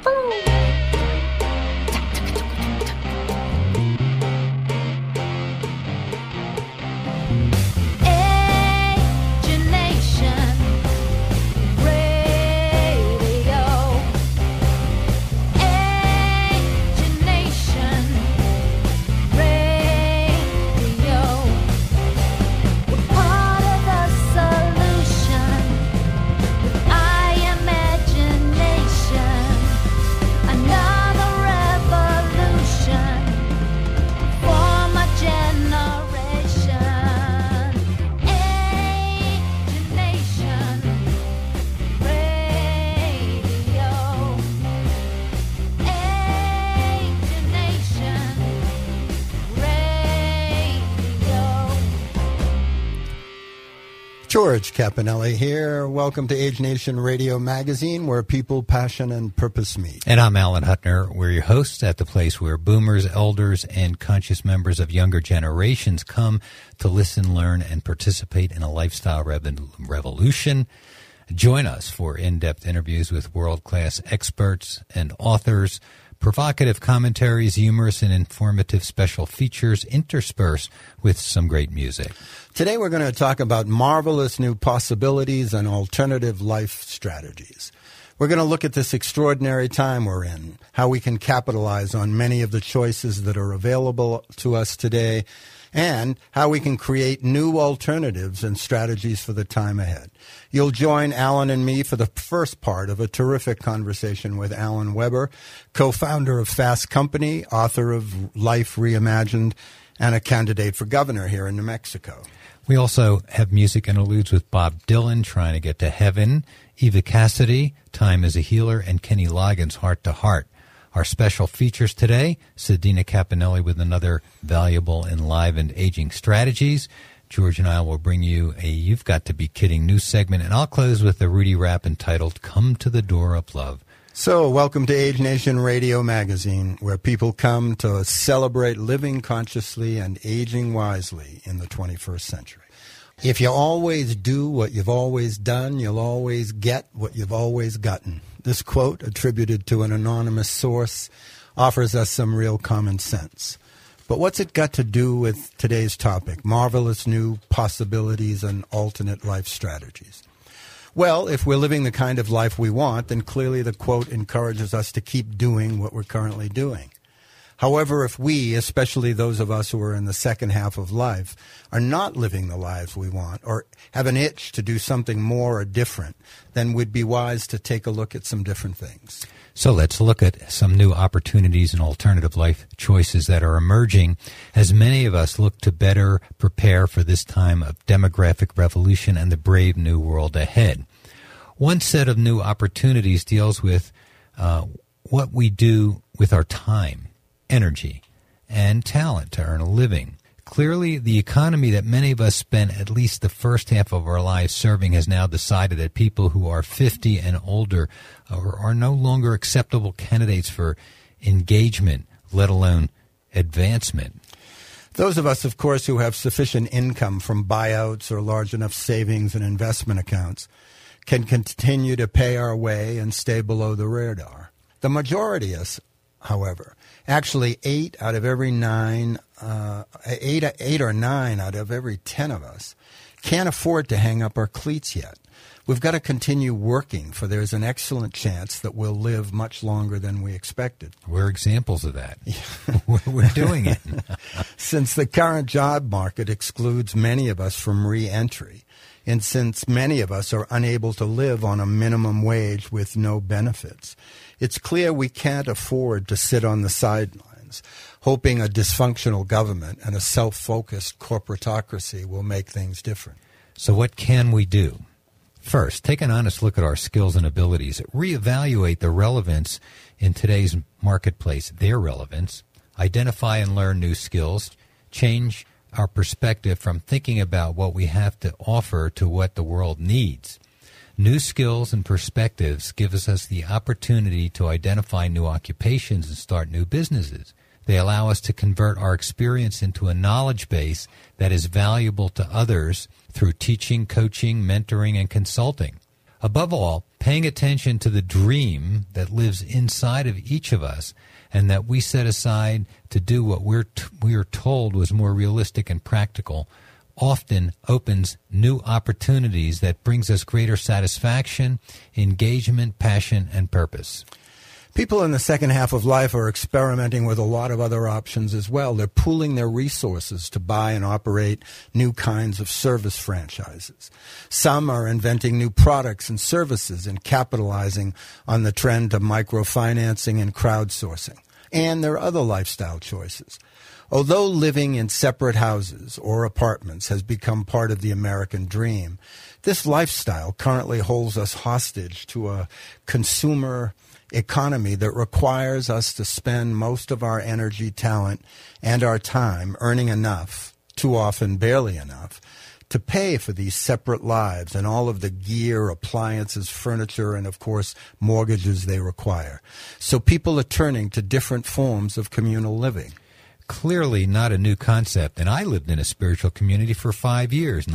George Caponelli here. Welcome to Age Nation Radio Magazine, where people, passion, and purpose meet. And I'm Alan Huttner. We're your hosts at the place where boomers, elders, and conscious members of younger generations come to listen, learn, and participate in a lifestyle revolution. Join us for in-depth interviews with world-class experts and authors, provocative commentaries, humorous and informative special features interspersed with some great music. Today we're going to talk about marvelous new possibilities and alternative life strategies. We're going to look at this extraordinary time we're in, how we can capitalize on many of the choices that are available to us today, and how we can create new alternatives and strategies for the time ahead. You'll join Alan and me for the first part of a terrific conversation with Alan Weber, co-founder of Fast Company, author of Life Reimagined, and a candidate for governor here in New Mexico. We also have music interludes with Bob Dylan, Trying to Get to Heaven, Eva Cassidy, Time as a Healer, and Kenny Loggins, Heart to Heart. Our special features today, Sedina Caponelli with another valuable enlivened aging strategies. George and I will bring you a You've Got to Be Kidding news segment, and I'll close with a Rudy rap entitled Come to the Door of Love. So, welcome to Age Nation Radio Magazine, where people come to celebrate living consciously and aging wisely in the 21st century. If you always do what you've always done, you'll always get what you've always gotten. This quote, attributed to an anonymous source, offers us some real common sense. But what's it got to do with today's topic, marvelous new possibilities and alternate life strategies? Well, if we're living the kind of life we want, then clearly the quote encourages us to keep doing what we're currently doing. However, if we, especially those of us who are in the second half of life, are not living the lives we want or have an itch to do something more or different, then we'd be wise to take a look at some different things. So let's look at some new opportunities and alternative life choices that are emerging as many of us look to better prepare for this time of demographic revolution and the brave new world ahead. One set of new opportunities deals with what we do with our time, energy, and talent to earn a living. Clearly, the economy that many of us spent at least the first half of our lives serving has now decided that people who are 50 and older are no longer acceptable candidates for engagement, let alone advancement. Those of us, of course, who have sufficient income from buyouts or large enough savings and investment accounts can continue to pay our way and stay below the radar. The majority of us, however, actually 8 or 9 out of every 10 of us can't afford to hang up our cleats yet. We've got to continue working, for there's an excellent chance that we'll live much longer than we expected. We're examples of that. We're doing it. Since the current job market excludes many of us from re-entry, and since many of us are unable to live on a minimum wage with no benefits, it's clear we can't afford to sit on the sidelines, hoping a dysfunctional government and a self-focused corporatocracy will make things different. So what can we do? First, take an honest look at our skills and abilities. Reevaluate the relevance in today's marketplace, their relevance. Identify and learn new skills. Change our perspective from thinking about what we have to offer to what the world needs. New skills and perspectives give us the opportunity to identify new occupations and start new businesses. They allow us to convert our experience into a knowledge base that is valuable to others through teaching, coaching, mentoring, and consulting. Above all, paying attention to the dream that lives inside of each of us and that we set aside to do what we are told was more realistic and practical often opens new opportunities that brings us greater satisfaction, engagement, passion, and purpose. People in the second half of life are experimenting with a lot of other options as well. They're pooling their resources to buy and operate new kinds of service franchises. Some are inventing new products and services and capitalizing on the trend of microfinancing and crowdsourcing. And there are other lifestyle choices. Although living in separate houses or apartments has become part of the American dream, this lifestyle currently holds us hostage to a consumer economy that requires us to spend most of our energy, talent, and our time earning enough, too often barely enough, to pay for these separate lives and all of the gear, appliances, furniture, and, of course, mortgages they require. So people are turning to different forms of communal living. Clearly not a new concept, and I lived in a spiritual community for 5 years,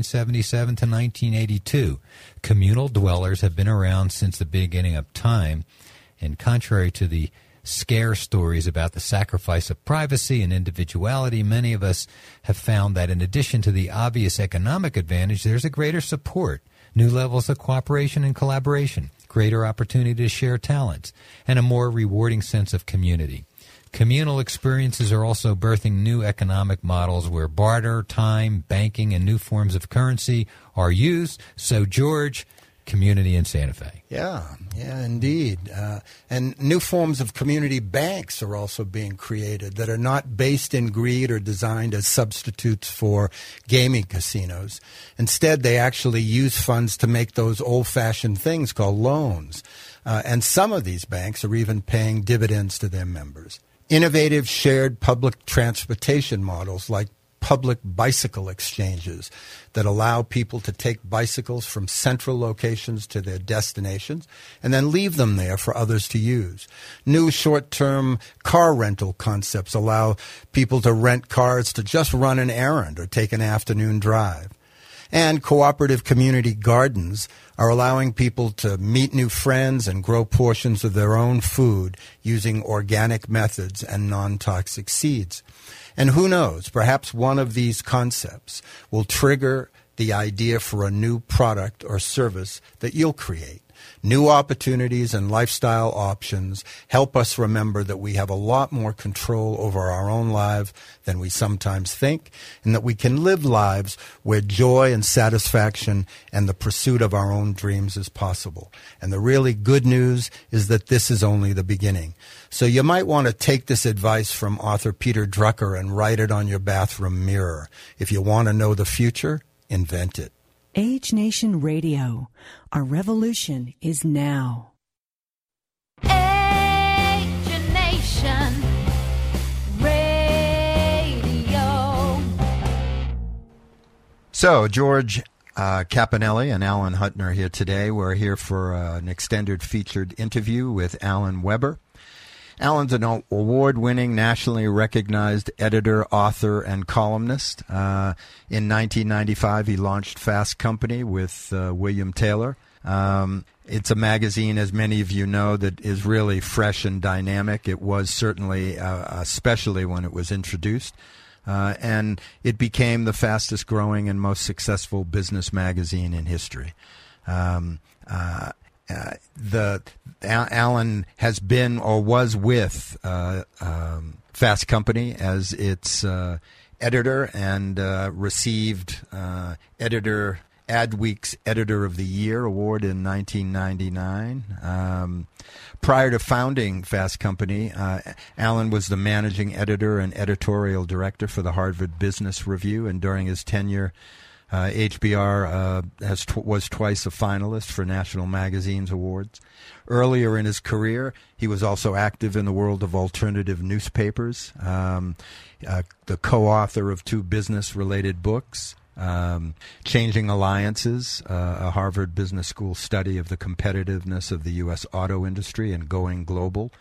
1977 to 1982. Communal dwellers have been around since the beginning of time, and contrary to the scare stories about the sacrifice of privacy and individuality, many of us have found that in addition to the obvious economic advantage, there's a greater support, new levels of cooperation and collaboration, greater opportunity to share talents, and a more rewarding sense of community. Communal experiences are also birthing new economic models where barter, time, banking, and new forms of currency are used. So, George, community in Santa Fe. Yeah, indeed. And new forms of community banks are also being created that are not based in greed or designed as substitutes for gaming casinos. Instead, they actually use funds to make those old-fashioned things called loans. And some of these banks are even paying dividends to their members. Innovative shared public transportation models like public bicycle exchanges that allow people to take bicycles from central locations to their destinations and then leave them there for others to use. New short-term car rental concepts allow people to rent cars to just run an errand or take an afternoon drive. And cooperative community gardens are allowing people to meet new friends and grow portions of their own food using organic methods and non-toxic seeds. And who knows, perhaps one of these concepts will trigger the idea for a new product or service that you'll create. New opportunities and lifestyle options help us remember that we have a lot more control over our own lives than we sometimes think, and that we can live lives where joy and satisfaction and the pursuit of our own dreams is possible. And the really good news is that this is only the beginning. So you might want to take this advice from author Peter Drucker and write it on your bathroom mirror. If you want to know the future, invent it. Age Nation Radio. Our revolution is now. Age Nation Radio. So, George Caponelli and Alan Huttner here today. We're here for an extended featured interview with Alan Weber. Alan's an award-winning, nationally recognized editor, author, and columnist. In 1995, he launched Fast Company with William Taylor. It's a magazine, as many of you know, that is really fresh and dynamic. It was certainly, especially when it was introduced. And it became the fastest-growing and most successful business magazine in history. Alan has been or was with Fast Company as its editor and received Adweek's Editor of the Year award in 1999. Prior to founding Fast Company, Alan was the managing editor and editorial director for the Harvard Business Review, and during his tenure, HBR was twice a finalist for National Magazine's awards. Earlier in his career, he was also active in the world of alternative newspapers, the co-author of 2 business-related books, Changing Alliances, a Harvard Business School study of the competitiveness of the U.S. auto industry, and Going Global,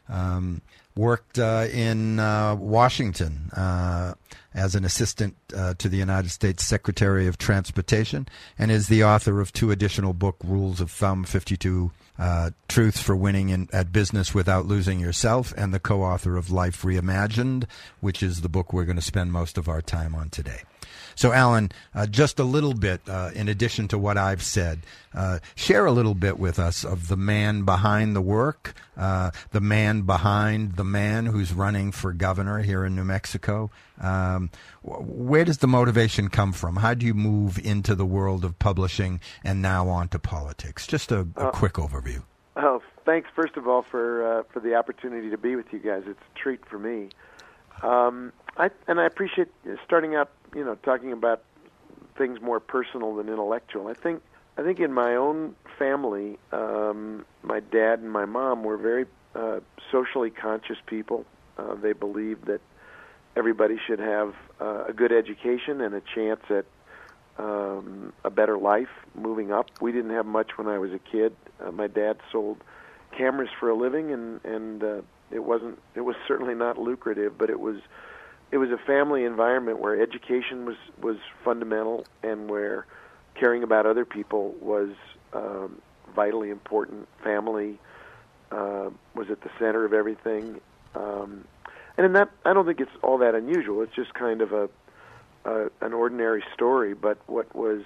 worked in Washington as an assistant to the United States Secretary of Transportation, and is the author of 2 additional book, Rules of Thumb, 52 Truths for Winning at Business Without Losing Yourself, and the co-author of Life Reimagined, which is the book we're going to spend most of our time on today. So, Alan, just a little bit, in addition to what I've said, share a little bit with us of the man behind the work, the man behind the man who's running for governor here in New Mexico. Where does the motivation come from? How do you move into the world of publishing and now on to politics? Just a quick overview. Oh, thanks, first of all, for the opportunity to be with you guys. It's a treat for me. I appreciate starting out, talking about things more personal than intellectual. I think in my own family, my dad and my mom were very socially conscious people. They believed that everybody should have a good education and a chance at a better life moving up. We didn't have much when I was a kid. My dad sold cameras for a living, and it was certainly not lucrative, but it was a family environment where education was fundamental, and where caring about other people was vitally important. Family was at the center of everything, and in that, I don't think it's all that unusual. It's just kind of an ordinary story. But what's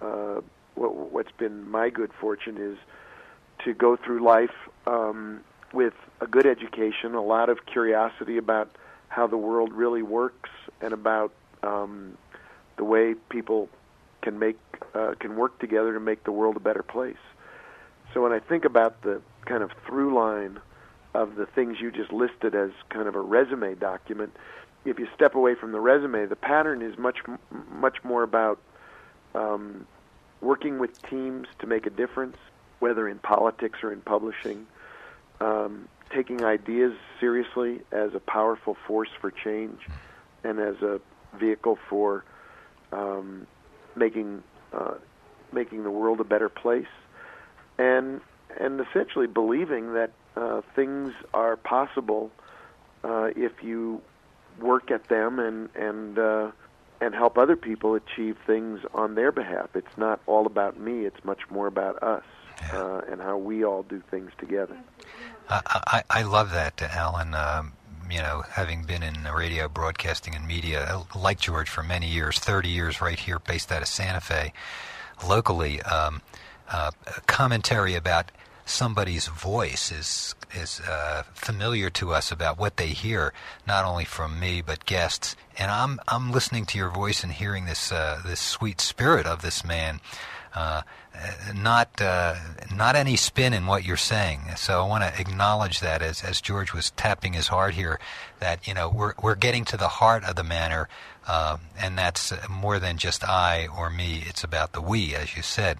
been my good fortune is to go through life with a good education, a lot of curiosity about how the world really works, and about the way people can work together to make the world a better place. So when I think about the kind of through line of the things you just listed as kind of a resume document, if you step away from the resume, the pattern is much more about working with teams to make a difference, whether in politics or in publishing, taking ideas seriously as a powerful force for change and as a vehicle for making the world a better place, and essentially believing that things are possible if you work at them and help other people achieve things on their behalf. It's not all about me. It's much more about us and how we all do things together. I love that, Alan. Having been in radio broadcasting and media, like George, for many years, 30 years right here, based out of Santa Fe, locally, commentary about somebody's voice is familiar to us about what they hear, not only from me but guests. And I'm listening to your voice and hearing this sweet spirit of this man. Not any spin in what you're saying. So I want to acknowledge that as George was tapping his heart here, that we're getting to the heart of the matter, and that's more than just I or me. It's about the we, as you said.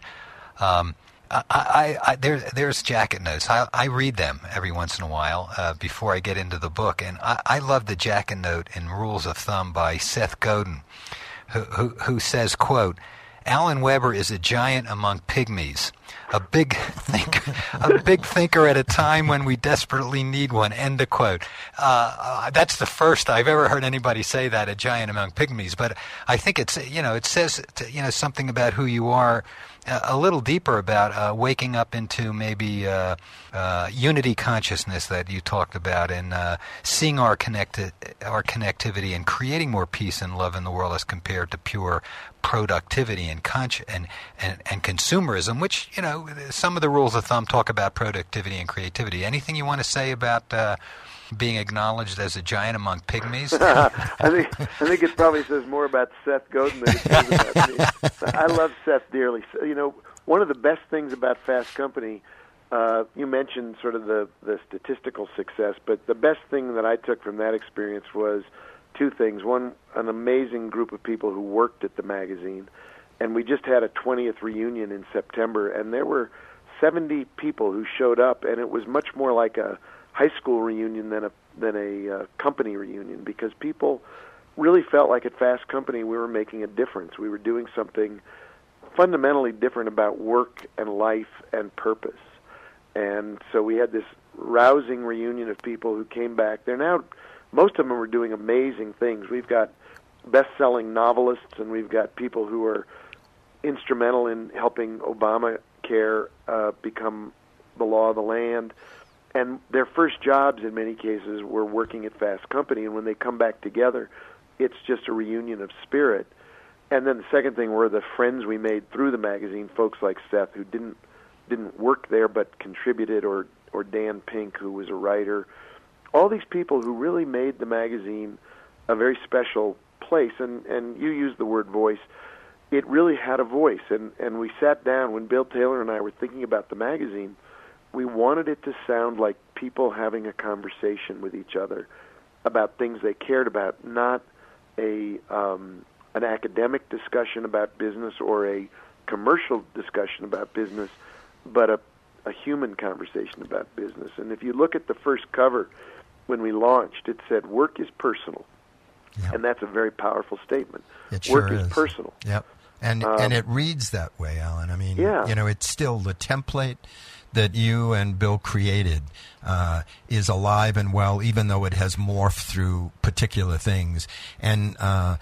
There's jacket notes. I read them every once in a while before I get into the book, and I love the jacket note in Rules of Thumb by Seth Godin, who says, quote, "Alan Weber is a giant among pygmies, a big thinker at a time when we desperately need one," end of quote. That's the first I've ever heard anybody say that, a giant among pygmies. But I think it says something about who you are, a little deeper about waking up into maybe unity consciousness that you talked about, and seeing our connectivity and creating more peace and love in the world as compared to pure productivity and consumerism, which some of the rules of thumb talk about productivity and creativity. Anything you want to say about being acknowledged as a giant among pygmies? I think it probably says more about Seth Godin than it says about me. I love Seth dearly. One of the best things about Fast Company, you mentioned sort of the statistical success, but the best thing that I took from that experience was two things. One, an amazing group of people who worked at the magazine, and we just had a 20th reunion in September, and there were 70 people who showed up, and it was much more like a high school reunion than a company reunion, because people really felt like at Fast Company we were making a difference. We were doing something fundamentally different about work and life and purpose. And so we had this rousing reunion of people who came back. They're now, most of them are doing amazing things. We've got best-selling novelists, and we've got people who are instrumental in helping Obamacare become the law of the land. And their first jobs, in many cases, were working at Fast Company, and when they come back together, it's just a reunion of spirit. And then the second thing were the friends we made through the magazine, folks like Seth, who didn't work there but contributed, or Dan Pink, who was a writer. All these people who really made the magazine a very special place, and you used the word voice. It really had a voice, and we sat down when Bill Taylor and I were thinking about the magazine. We wanted it to sound like people having a conversation with each other about things they cared about, not an academic discussion about business or a commercial discussion about business, but a human conversation about business. And if you look at the first cover when we launched, it said, "Work is personal." Yep. And that's a very powerful statement. It Work sure is personal. Yep. And it reads that way, Alan. I mean, yeah. It's still the template that you and Bill created is alive and well, even though it has morphed through particular things. And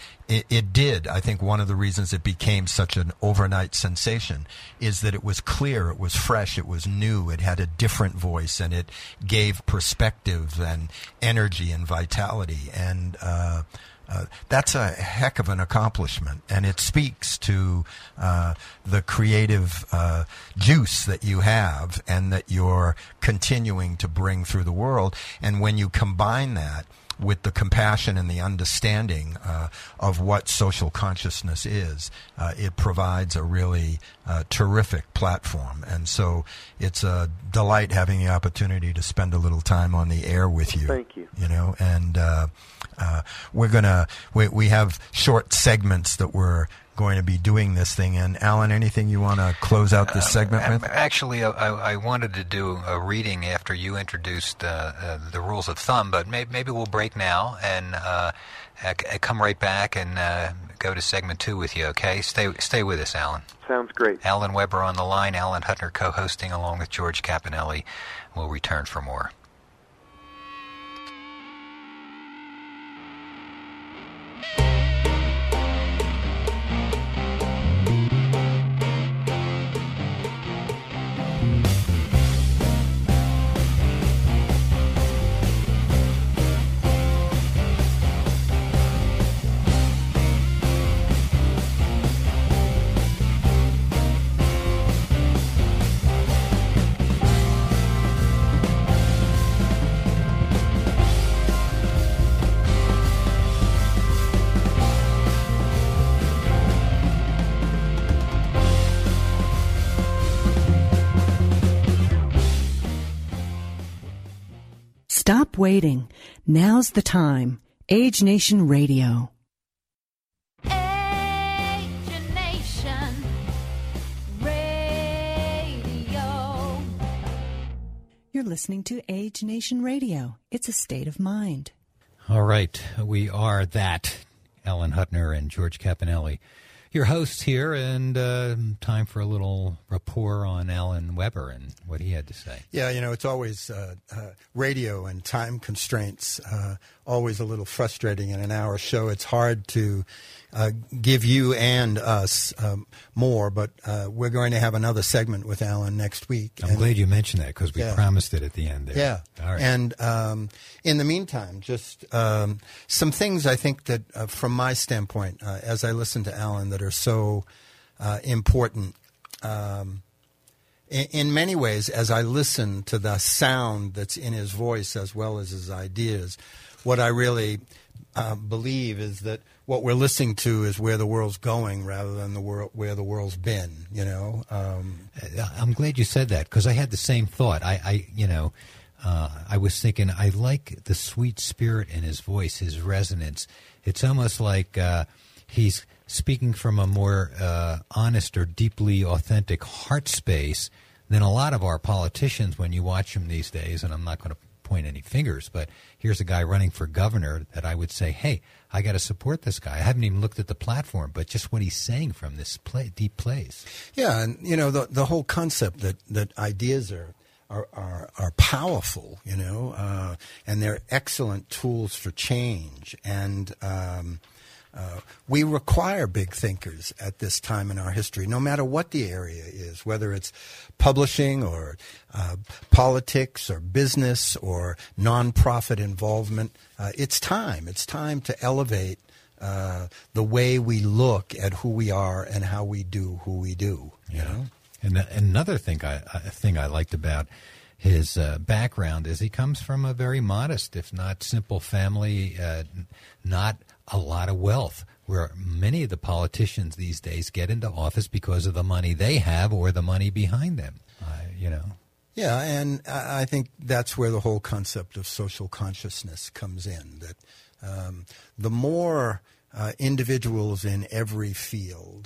it did. I think one of the reasons it became such an overnight sensation is that it was clear, it was fresh, it was new, it had a different voice, and it gave perspective and energy and vitality. And that's a heck of an accomplishment, and it speaks to the creative juice that you have and that you're continuing to bring through the world. And when you combine that with the compassion and the understanding of what social consciousness is, it provides a really terrific platform. And so it's a delight having the opportunity to spend a little time on the air with you. Thank you. And we have short segments that we're going to be doing this thing in. Alan, anything you want to close out this segment with? Actually, I wanted to do a reading after you introduced the rules of thumb, but maybe we'll break now and come right back and go to segment 2 with you, okay? Stay with us, Alan. Sounds great. Alan Weber on the line, Alan Huttner co-hosting along with George Caponelli. We'll return for more. Stop waiting. Now's the time. Age Nation Radio. Age Nation Radio. You're listening to Age Nation Radio. It's a state of mind. All right. We are that. Alan Huttner and George Caponelli, your hosts here, and time for a little rapport on Alan Weber and what he had to say. Yeah, it's always radio and time constraints, always a little frustrating in an hour show. It's hard to give you and us more, but we're going to have another segment with Alan next week. I'm glad you mentioned that because we promised it at the end there. Yeah. All right. And in the meantime, just some things I think that from my standpoint, as I listen to Alan, that are so important. In many ways, as I listen to the sound that's in his voice as well as his ideas, what I really believe is that what we're listening to is where the world's going rather than where the world's been. I'm glad you said that because I had the same thought. I was thinking I like the sweet spirit in his voice, his resonance. It's almost like he's speaking from a more honest or deeply authentic heart space than a lot of our politicians when you watch them these days. And I'm not going to point any fingers, but here's a guy running for governor that I would say, hey, I got to support this guy. I haven't even looked at the platform, but just what he's saying from this deep place. Yeah, and the whole concept that ideas are are powerful, and they're excellent tools for change. And we require big thinkers at this time in our history, no matter what the area is, whether it's publishing or politics or business or nonprofit involvement. It's time. It's time to elevate the way we look at who we are and how we do who we do. You know. And another thing I liked about his background is he comes from a very modest, if not simple, family, not a lot of wealth, where many of the politicians these days get into office because of the money they have or the money behind them, Yeah, and I think that's where the whole concept of social consciousness comes in, that the more individuals in every field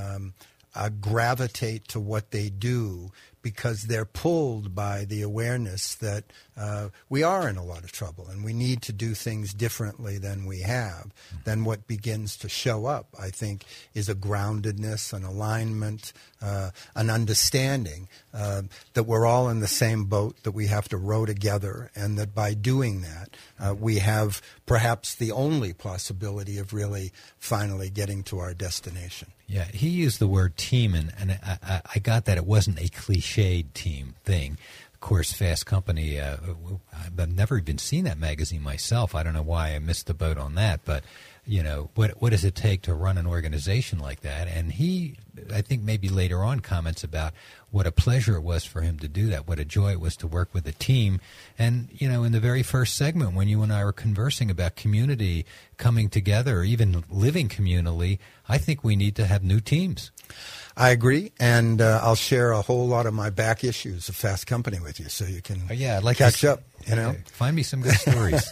gravitate to what they do because they're pulled by the awareness that we are in a lot of trouble and we need to do things differently than we have. Then what begins to show up, I think, is a groundedness, an alignment, an understanding that we're all in the same boat, that we have to row together, and that by doing that, we have perhaps the only possibility of really finally getting to our destination. Yeah, he used the word team, and I got that it wasn't a cliched team thing. Of course, Fast Company, I've never even seen that magazine myself. I don't know why I missed the boat on that, but, what does it take to run an organization like that? And he, I think maybe later on, comments about what a pleasure it was for him to do that, what a joy it was to work with a team. And, in the very first segment, when you and I were conversing about community coming together, or even living communally, I think we need to have new teams. I agree, and I'll share a whole lot of my back issues of Fast Company with you so you can I'd like catch to up. Okay. Find me some good stories.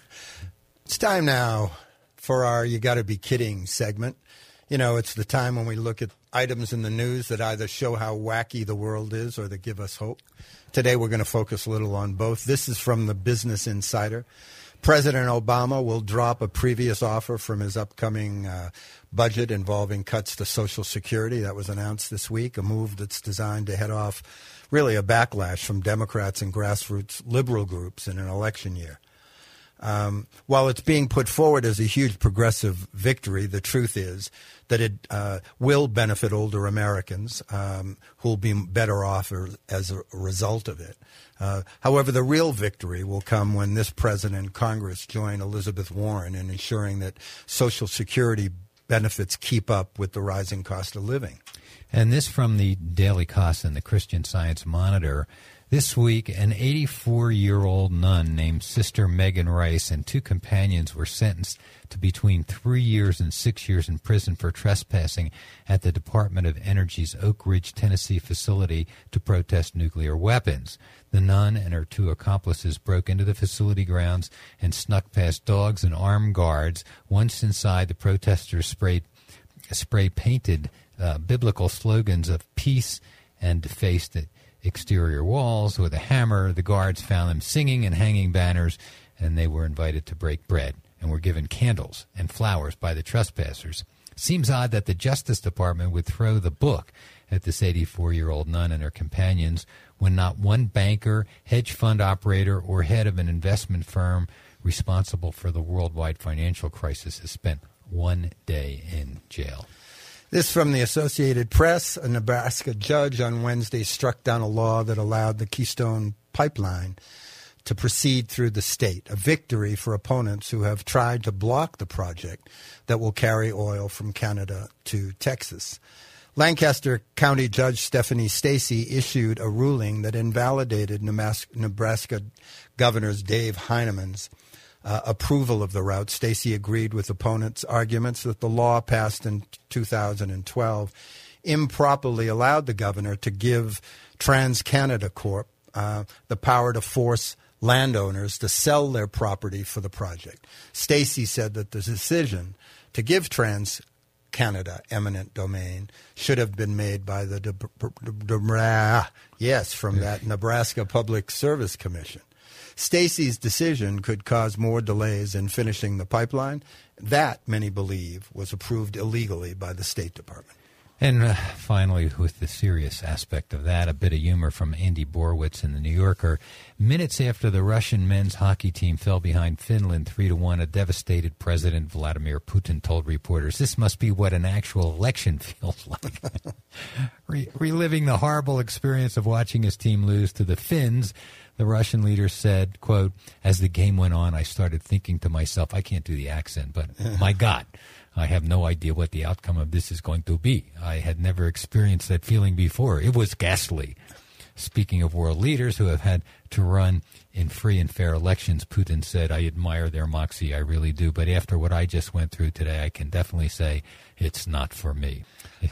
It's time now for our You Gotta Be Kidding segment. It's the time when we look at items in the news that either show how wacky the world is or that give us hope. Today we're going to focus a little on both. This is from the Business Insider. President Obama will drop a previous offer from his upcoming budget involving cuts to Social Security. That was announced this week, a move that's designed to head off really a backlash from Democrats and grassroots liberal groups in an election year. While it's being put forward as a huge progressive victory, the truth is that it will benefit older Americans who will be better off as a result of it. However, the real victory will come when this president and Congress join Elizabeth Warren in ensuring that Social Security benefits keep up with the rising cost of living. And this from the Daily Kos and the Christian Science Monitor. This week, an 84-year-old nun named Sister Megan Rice and two companions were sentenced to between 3 years and 6 years in prison for trespassing at the Department of Energy's Oak Ridge, Tennessee facility to protest nuclear weapons. The nun and her two accomplices broke into the facility grounds and snuck past dogs and armed guards. Once inside, the protesters spray-painted biblical slogans of peace and defaced it. Exterior walls with a hammer. The guards found them singing and hanging banners, and they were invited to break bread and were given candles and flowers by the trespassers. Seems odd that the Justice Department would throw the book at this 84-year-old nun and her companions when not one banker, hedge fund operator, or head of an investment firm responsible for the worldwide financial crisis has spent one day in jail. This from the Associated Press. A Nebraska judge on Wednesday struck down a law that allowed the Keystone Pipeline to proceed through the state, a victory for opponents who have tried to block the project that will carry oil from Canada to Texas. Lancaster County Judge Stephanie Stacey issued a ruling that invalidated Nebraska Governor Dave Heinemann's approval of the route. Stacey agreed with opponents' arguments that the law passed in 2012 improperly allowed the governor to give TransCanada Corp the power to force landowners to sell their property for the project. Stacey said that the decision to give TransCanada eminent domain should have been made by the Nebraska Public Service Commission. Stacey's decision could cause more delays in finishing the pipeline. That, many believe, was approved illegally by the State Department. And finally, with the serious aspect of that, a bit of humor from Andy Borowitz in The New Yorker. Minutes after the Russian men's hockey team fell behind Finland 3-1, a devastated President Vladimir Putin told reporters, "This must be what an actual election feels like." Reliving the horrible experience of watching his team lose to the Finns, the Russian leader said, quote, "As the game went on, I started thinking to myself," I can't do the accent, but my God, I have no idea what the outcome of this is going to be. I had never experienced that feeling before. It was ghastly. Speaking of world leaders who have had to run in free and fair elections, Putin said, "I admire their moxie, I really do. But after what I just went through today, I can definitely say it's not for me."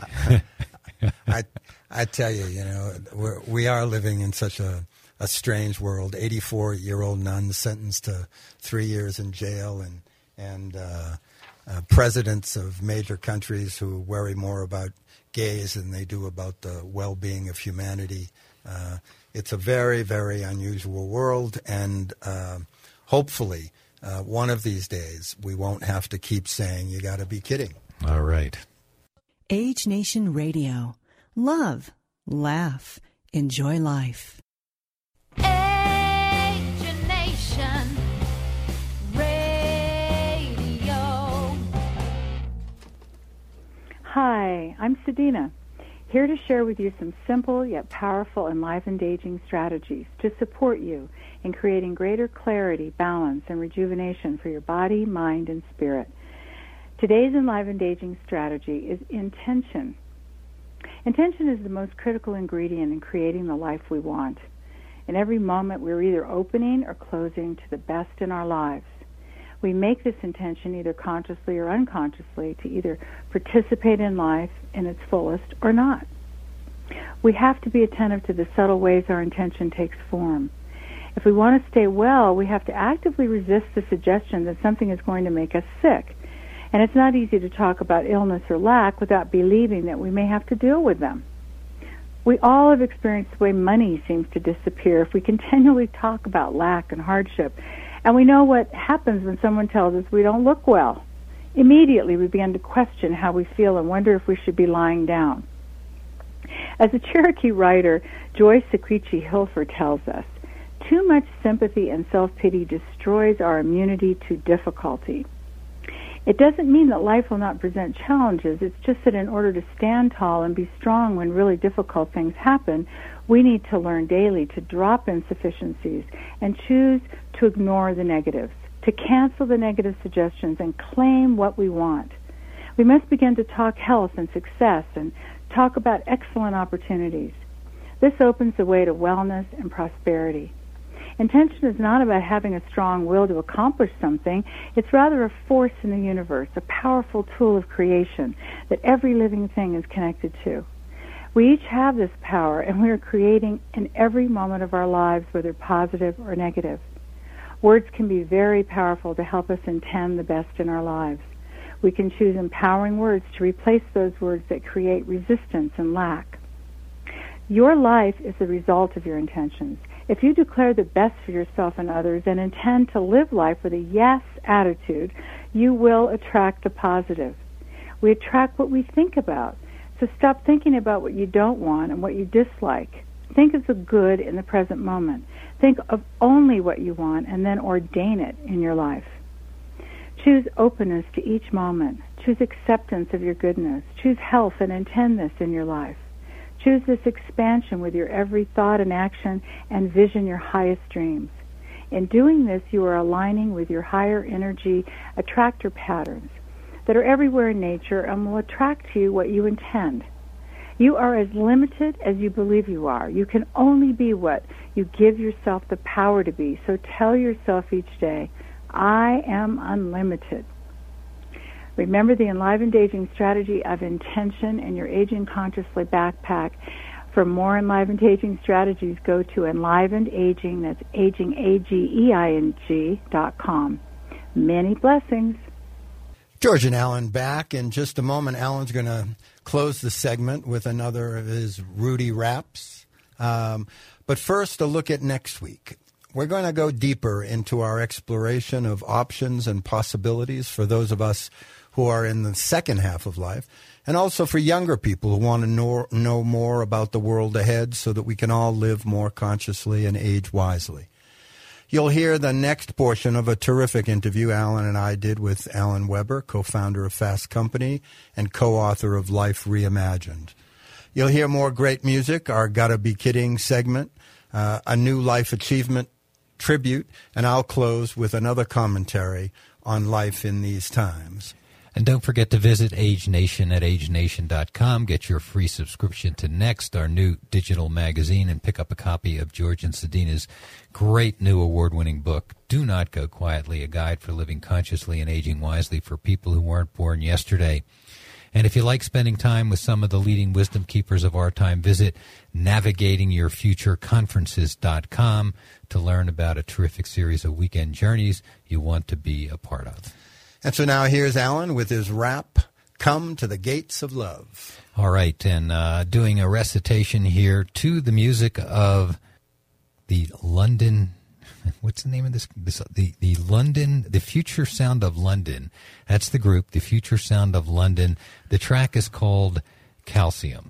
I tell you, we are living in such a strange world. 84-year-old nun sentenced to 3 years in jail, and presidents of major countries who worry more about gays than they do about the well-being of humanity. It's a very, very unusual world, and hopefully one of these days we won't have to keep saying, "You got to be kidding." All right. Age Nation Radio. Love, laugh, enjoy life. Age Nation Radio. Hi, I'm Sedina, here to share with you some simple yet powerful Enlivened Aging strategies to support you in creating greater clarity, balance, and rejuvenation for your body, mind, and spirit. Today's Enlivened Aging strategy is intention. Intention is the most critical ingredient in creating the life we want. In every moment, we're either opening or closing to the best in our lives. We make this intention either consciously or unconsciously to either participate in life in its fullest or not. We have to be attentive to the subtle ways our intention takes form. If we want to stay well, we have to actively resist the suggestion that something is going to make us sick. And it's not easy to talk about illness or lack without believing that we may have to deal with them. We all have experienced the way money seems to disappear if we continually talk about lack and hardship. And we know what happens when someone tells us we don't look well. Immediately we begin to question how we feel and wonder if we should be lying down. As a Cherokee writer, Joyce Sequici-Hilfer tells us, too much sympathy and self-pity destroys our immunity to difficulty. It doesn't mean that life will not present challenges. It's just that in order to stand tall and be strong when really difficult things happen, we need to learn daily to drop insufficiencies and choose to ignore the negatives, to cancel the negative suggestions and claim what we want. We must begin to talk health and success and talk about excellent opportunities. This opens the way to wellness and prosperity. Intention is not about having a strong will to accomplish something. It's rather a force in the universe, a powerful tool of creation that every living thing is connected to. We each have this power, and we are creating in every moment of our lives, whether positive or negative. Words can be very powerful to help us intend the best in our lives. We can choose empowering words to replace those words that create resistance and lack. Your life is the result of your intentions. If you declare the best for yourself and others and intend to live life with a yes attitude, you will attract the positive. We attract what we think about. So stop thinking about what you don't want and what you dislike. Think of the good in the present moment. Think of only what you want and then ordain it in your life. Choose openness to each moment. Choose acceptance of your goodness. Choose health and intend this in your life. Choose this expansion with your every thought and action and vision your highest dreams. In doing this, you are aligning with your higher energy attractor patterns that are everywhere in nature and will attract to you what you intend. You are as limited as you believe you are. You can only be what you give yourself the power to be. So tell yourself each day, I am unlimited. Remember the Enlivened Aging strategy of intention in your Aging Consciously backpack. For more Enlivened Aging strategies, go to Enlivened Aging, that's aging, AGEING.com. Many blessings. George and Alan back in just a moment. Alan's going to close the segment with another of his Rudy raps. But first, a look at next week. We're going to go deeper into our exploration of options and possibilities for those of us who are in the second half of life, and also for younger people who want to know more about the world ahead so that we can all live more consciously and age wisely. You'll hear the next portion of a terrific interview Alan and I did with Alan Weber, co-founder of Fast Company and co-author of Life Reimagined. You'll hear more great music, our Gotta Be Kidding segment, a new life achievement tribute, and I'll close with another commentary on life in these times. And don't forget to visit Age Nation at agenation.com. Get your free subscription to Next, our new digital magazine, and pick up a copy of George and Sedina's great new award-winning book, Do Not Go Quietly, A Guide for Living Consciously and Aging Wisely for People Who Weren't Born Yesterday. And if you like spending time with some of the leading wisdom keepers of our time, visit navigatingyourfutureconferences.com to learn about a terrific series of weekend journeys you want to be a part of. And so now here's Alan with his rap, Come to the Gates of Love. All right, and doing a recitation here to the music of the London, what's the name of this? The London, the Future Sound of London. That's the group, the Future Sound of London. The track is called Calcium.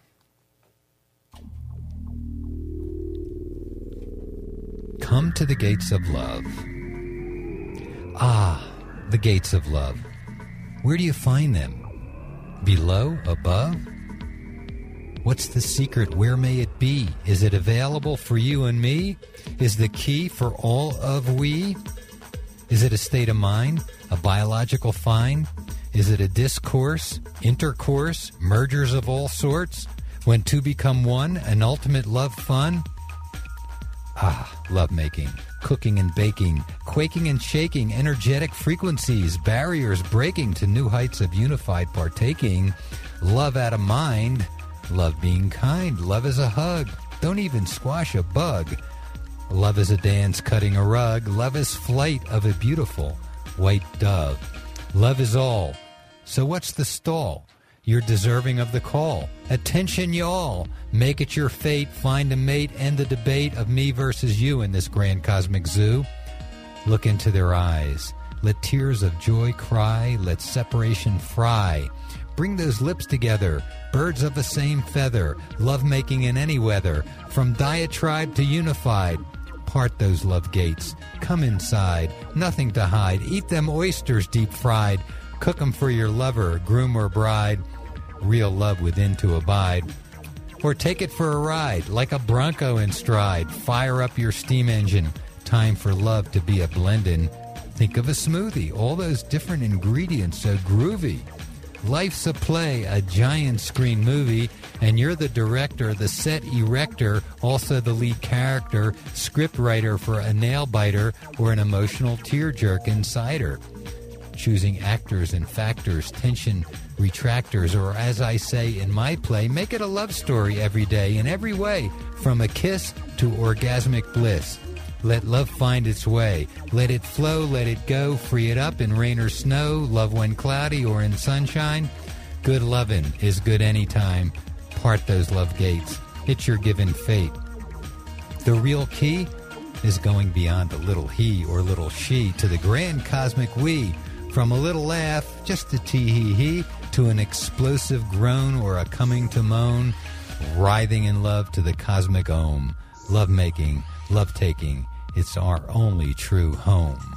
Come to the gates of love. Ah, the gates of love. Where do you find them? Below? Above? What's the secret? Where may it be? Is it available for you and me? Is the key for all of we? Is it a state of mind? A biological find? Is it a discourse? Intercourse? Mergers of all sorts? When two become one? An ultimate love fun? Ah, lovemaking, cooking and baking, quaking and shaking, energetic frequencies, barriers breaking to new heights of unified partaking, love out of mind, love being kind, love is a hug, don't even squash a bug, love is a dance cutting a rug, love is flight of a beautiful white dove, love is all, so what's the stall? You're deserving of the call. Attention, y'all. Make it your fate. Find a mate. End the debate of me versus you in this grand cosmic zoo. Look into their eyes. Let tears of joy cry. Let separation fry. Bring those lips together. Birds of the same feather. Lovemaking in any weather. From diatribe to unified. Part those love gates. Come inside. Nothing to hide. Eat them oysters deep fried. Cook 'em for your lover, groom or bride. Real love within to abide. Or take it for a ride, like a Bronco in stride. Fire up your steam engine. Time for love to be a blendin'. Think of a smoothie, all those different ingredients so groovy. Life's a play, a giant screen movie, and you're the director, the set erector, also the lead character, script writer for a nail biter or an emotional tearjerk insider. Choosing actors and factors, tension retractors, or as I say in my play, make it a love story every day in every way, from a kiss to orgasmic bliss. Let love find its way. Let it flow, let it go, free it up in rain or snow, love when cloudy or in sunshine. Good lovin' is good anytime. Part those love gates. It's your given fate. The real key is going beyond a little he or little she to the grand cosmic we. From a little laugh, just a tee-hee-hee, to an explosive groan or a coming to moan, writhing in love to the cosmic ohm. Love-making, love-taking, it's our only true home.